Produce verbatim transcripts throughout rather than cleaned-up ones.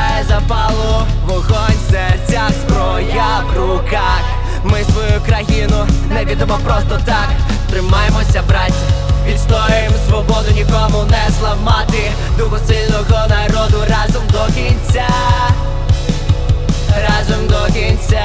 вистачає запалу, вогонь в серцях, зброя в руках. Ми свою країну не віддамо просто так. Тримаємося, браття, відстоюємо свободу, нікому не зламати духу сильного народу разом до кінця, разом до кінця,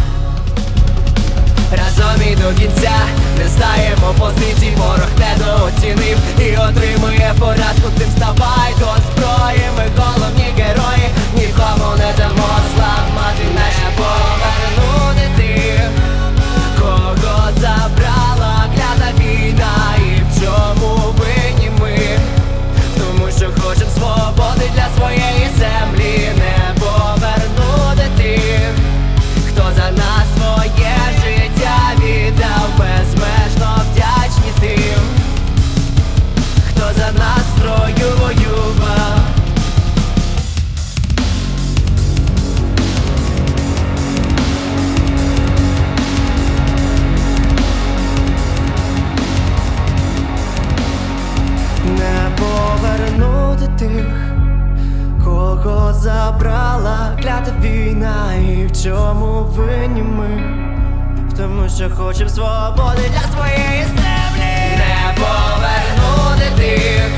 разом і до кінця. Не стаємо позицій, ворог недооцінив і отримує поразку. Цим ставай до зброї, ми головні герої, нікому не дамо зламати наше. Повернути тих, кого забрала клята війна, і в чому винні ми? Тому що хочем свободи для своєї землі. Не повернути тих, хто за нас своє життя віддав, безмежно вдячні тим, хто за нас строю воював. Не повернути тих, кого забрала клята війна, і в чому винні ми? В тому, що хочем свободи для своєї землі. Не повернути тих,